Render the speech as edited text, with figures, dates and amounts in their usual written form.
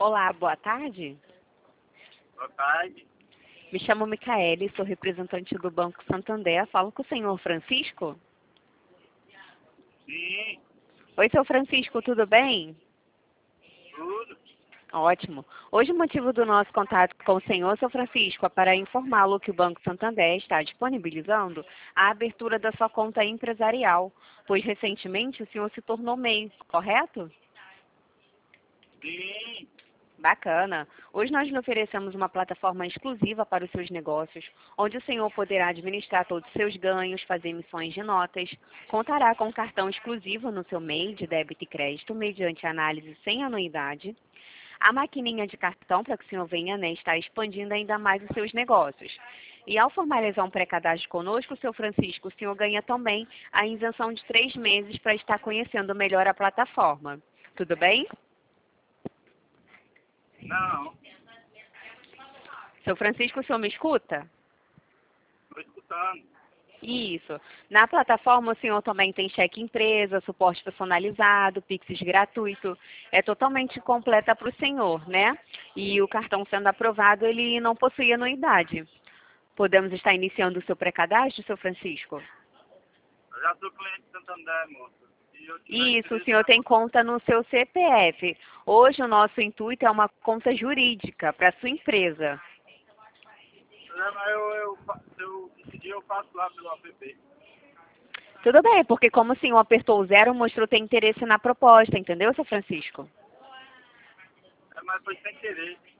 Olá, boa tarde. Boa tarde. Me chamo Micaele, sou representante do Banco Santander. Falo com o senhor Francisco? Sim, Oi, seu Francisco, tudo bem? tudo. Ótimo. Hoje o motivo do nosso contato com o senhor, seu Francisco, é para informá-lo que o Banco Santander está disponibilizando a abertura da sua conta empresarial, pois recentemente o senhor se tornou MEI, correto? Sim, Bacana. Hoje nós lhe oferecemos uma plataforma exclusiva para os seus negócios, onde o senhor poderá administrar todos os seus ganhos, fazer emissões de notas, contará com um cartão exclusivo no seu MEI de débito e crédito, mediante análise sem anuidade, a maquininha de cartão para que o senhor venha, né, estar expandindo ainda mais os seus negócios. E ao formalizar um pré-cadastro conosco, seu Francisco, o senhor ganha também a isenção de 3 meses para estar conhecendo melhor a plataforma. Tudo bem? não, Seu Francisco, o senhor me escuta? estou escutando. Isso. Na plataforma, o senhor também tem cheque empresa, suporte personalizado, Pix gratuito. É totalmente completa para o senhor, né? E o cartão sendo aprovado, ele não possui anuidade. Podemos estar iniciando o seu pré-cadastro, seu Francisco? Eu já sou cliente de Santander, moça. E eu tive Isso, o interesse senhor tem conta no seu CPF. Hoje o nosso intuito é uma conta jurídica para a sua empresa. Se eu decidir, eu faço lá pelo app. Tudo bem, porque como o senhor apertou o zero, mostrou ter interesse na proposta, entendeu, seu Francisco? Mas foi sem querer.